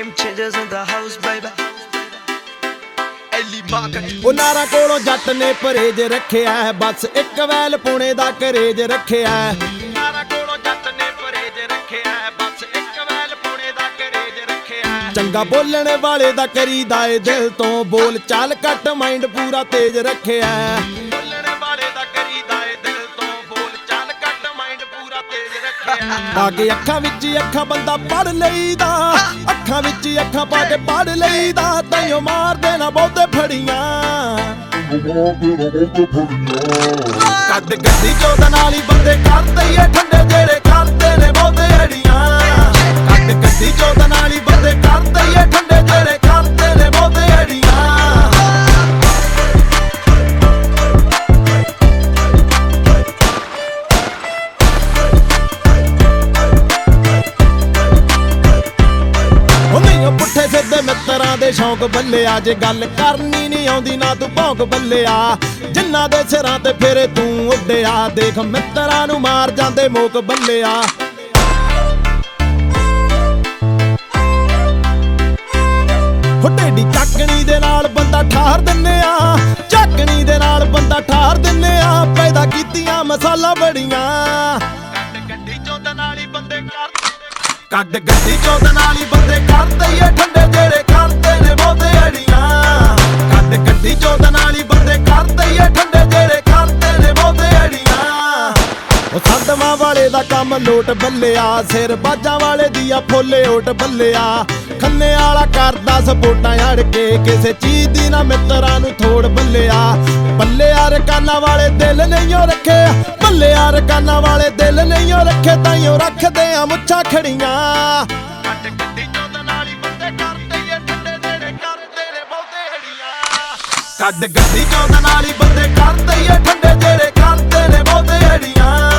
Game changers in the house, baby. Ellie Barker. ਉਹ ਨਾਰਾਂ ਕੋਲੋਂ ਜੱਟ ਨੇ ਪਰਹੇਜ ਰੱਖਿਆ ਹੈ, ਬਸ ਇੱਕ ਵੈਲ ਪੁਣੇ ਦਾ ਕਰੇਜ ਰੱਖਿਆ ਹੈ। ਨਾਰਾਂ ਕੋਲੋਂ ਜੱਟ ਨੇ ਪਰਹੇਜ ਰੱਖਿਆ ਹੈ, ਬਸ ਇੱਕ ਵੈਲ ਪੁਣੇ ਦਾ ਕਰੇਜ ਰੱਖਿਆ ਹੈ। ਚੰਗਾ ਬੋਲਣ ਵਾਲੇ ਦਾ ਕਰੀਦਾ ਏ ਦਿਲ ਤੋਂ, ਬੋਲ ਚਾਲ ਕੱਟ ਮਾਈਂਡ ਪੂਰਾ ਤੇਜ਼ ਰੱਖਿਆ ਹੈ। ਬੋਲਣ ਵਾਲੇ ਦਾ ਕਰੀਦਾ ਏ ਦਿਲ ਤੋਂ, ਬੋਲ ਚਾਲ ਕੱਟ ਮਾਈਂਡ ਪੂਰਾ ਤੇਜ਼ ਰੱਖਿਆ ਹੈ। ਪਾ ਕੇ ਅੱਖਾਂ ਵਿੱਚ ਅੱਖਾਂ ਬੰਦਾ ਪੜ ਲਈਦਾ, ਅੱਖਾਂ ਵਿੱਚ ਅੱਖਾਂ ਪਾ ਕੇ ਪੜ ਲਈਦਾ, ਤੈਨੂੰ ਮਾਰਦੇ ਨਾ ਬਹੁਤੇ ਫੜੀਆਂ। ਕੱਢ ਗੱਡੀ ਚੋਂ ਨਾਲ ਹੀ ਬੰਦੇ ਕਰਦੇ ਏ ਠੰਡੇ, ਜਿਹੜੇ ਕਰਦੇ ਨੇ ਬਹੁਤੇ ਅੜੀਆਂ। ਕੱਢ ਗੱਡੀ ਚੋਂ ਨਾਲ ਹੀ ਬੰਦੇ ਕਰਦੇ ਏ ਠੰਡੇ, ਜਿਹੜੇ ਕਰਦੇ ਨੇ ਬਹੁਤੇ ਅੜੀਆਂ। ਪੁੱਠੇ ਸਿੱਧੇ ਮਿੱਤਰਾਂ ਦੇ ਸ਼ੌਂਕ ਬੱਲਿਆ, ਜੇ ਗੱਲ ਕਰਨੀ ਨਹੀਂ ਆਉਂਦੀ ਨਾ ਤੂੰ ਭੌਂਕ ਬੱਲਿਆ। ਜਿੰਨਾਂ ਦੇ ਸਿਰਾਂ ਤੇ ਫੇਰੇ ਤੂੰ ਉੱਡਿਆ, ਦੇਖ ਮਿੱਤਰਾਂ ਨੂੰ ਮਾਰ ਜਾਂਦੇ ਮੋਕ ਬੱਲਿਆ। ਢੇਡੀ ਚੱਕਣੀ ਦੇ ਨਾਲ ਬੰਦਾ ਠਾਰ ਦਿੰਨੇ ਆ, ਚੱਕਣੀ ਦੇ ਨਾਲ ਬੰਦਾ ਠਾਰ ਦਿੰਨੇ ਆ, ਪੈਦਾ ਕੀਤੀਆਂ ਮਸਾਲਾ ਬੜੀਆਂ। ਗੱਡੀ ਚੋਂ ਨਾਲ ਹੀ ਬੰਦੇ ਕੱਢ ਗੱਡੀ ਚੋਂ ਨਾਲ ਹੀ ਬੰਦੇ ਕਰਦੇ ਏ ਠੰਡੇ, ਜਿਹੜੇ ਕਰਦੇ ਨੇ ਬਹੁਤੇ ਅੜੀਆਂ। ਕੱਢ ਗੱਡੀ ਚੋਂ ਨਾਲ ਹੀ ਬੰਦੇ ਕਰਦੇ ਏ ਠੰਡੇ, ਜਿਹੜੇ ਕਰਦੇ ਨੇ ਬਹੁਤੇ ਅੜੀਆਂ। ਉਹ ਸੰਦਮਾਂ ਵਾਲੇ ਦਾ ਕੰਮ ਲੋਟ ਬੱਲਿਆ, ਸਿਰ ਬਾਜਾਂ ਵਾਲੇ ਦੀ ਆ ਫੋਲੇ ਓਟ ਬੱਲਿਆ। ਖੰਨੇ ਵਾਲਾ ਕਰਦਾ ਸਪੋਟਾਂ ਅੜ ਕੇ, ਕਿਸੇ ਚੀਜ਼ ਦੀ ਨਾ ਮਿੱਤਰਾਂ ਨੂੰ ਥੋੜ ਬੱਲਿਆ। ਬੱਲਿਆ ਰਕਾਨਾਂ ਵਾਲੇ ਦਿਲ ਨਹੀਂ ਓ ਰੱਖੇ, ਬੱਲਿਆ ਰਕਾਨਾਂ ਵਾਲੇ ਦਿਲ ਨਹੀਂ ਓ ਰੱਖੇ, ਤਾਈਓ ਰੱਖਦੇ ਆ ਮੁੱਛਾਂ ਖੜੀਆਂ। ਕੱਢ ਗੱਡੀ ਚੋਂ ਨਾਲ ਹੀ ਬੰਦੇ ਕਰਦੇ ਏ ਠੰਡੇ, ਜਿਹੜੇ ਕਰਦੇ ਨੇ ਬਹੁਤੇ ਅੜੀਆਂ। ਕੱਢ ਗੱਡੀ ਚੋਂ ਨਾਲ ਹੀ ਬੰਦੇ ਕਰਦੇ ਏ ਠੰਡੇ, ਜਿਹੜੇ ਕਰਦੇ ਨੇ ਬਹੁਤੇ ਅੜੀਆਂ।